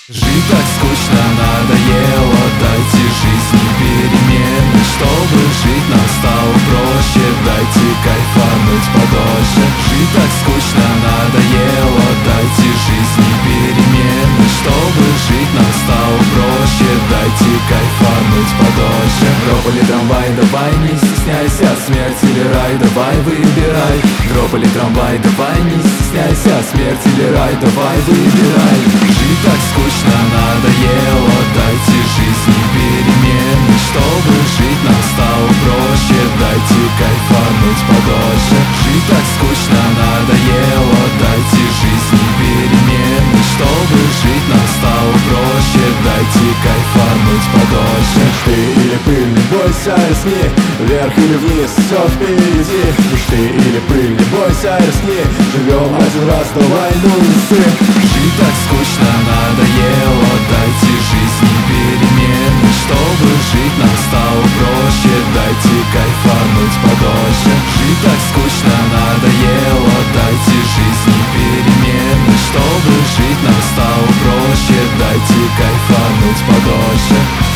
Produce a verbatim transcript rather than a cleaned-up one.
Жить так скучно, надоело, дайте жизни перемены. Чтобы жить нам стало проще, дайте кайфануть подольше. Жить так скучно, надоело, дайте жизни перемены. Чтобы жить нам стало проще, дайте кайфануть подольше. Дропали трамвай, давай, не стесняйся, смерть или рай, давай выбирай. Дропали трамвай, давай, не стесняйся, смерть или рай, давай выбирай. Жить так скучно, надоело, дайте жизни перемены. Чтобы жить нам стало проще, дайте кайфануть подольше. Жить так скучно, надоело, дайте жизни перемены. Чтобы жить нам стало проще, дайте кайфануть подольше. Ты или пыль, не бойся, рискни, вверх или вниз, все впереди. Мечты или пыль, не бойся, рискни, живем один раз, давай, ну несы. Жить так скучно, надоело, дайте жизни перемены. Чтобы жить нам стало проще, дайте кайфануть подольше. Жить так скучно, надоело, дайте жизни перемены. Чтобы жить нам стало проще, дайте кайфануть подольше.